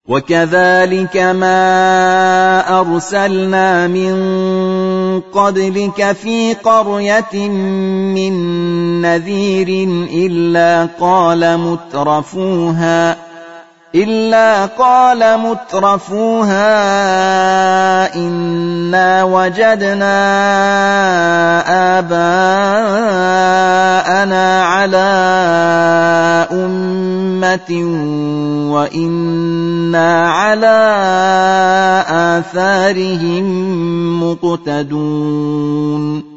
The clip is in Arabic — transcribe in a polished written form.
وكذلك ما أرسلنا من قبلك في قرية من نذير إلا قال مترفوها إنا وجدنا آباءنا على أمة وإنا على آثارهم مقتدون